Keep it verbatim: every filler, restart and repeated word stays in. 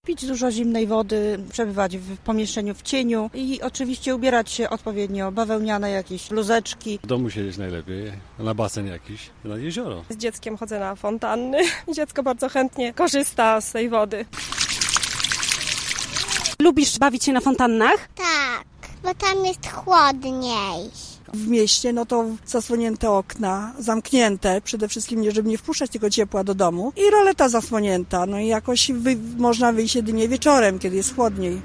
Pić dużo zimnej wody, przebywać w pomieszczeniu w cieniu i oczywiście ubierać się odpowiednio, bawełniane jakieś bluzeczki. W domu siedzieć najlepiej, na basen jakiś, na jezioro. Z dzieckiem chodzę na fontanny. Dziecko bardzo chętnie korzysta z tej wody. Lubisz bawić się na fontannach? Tak, bo tam jest chłodniej. W mieście no to zasłonięte okna, zamknięte, przede wszystkim nie, żeby nie wpuszczać tego ciepła do domu i roleta zasłonięta, no i jakoś wy, można wyjść jedynie wieczorem, kiedy jest chłodniej.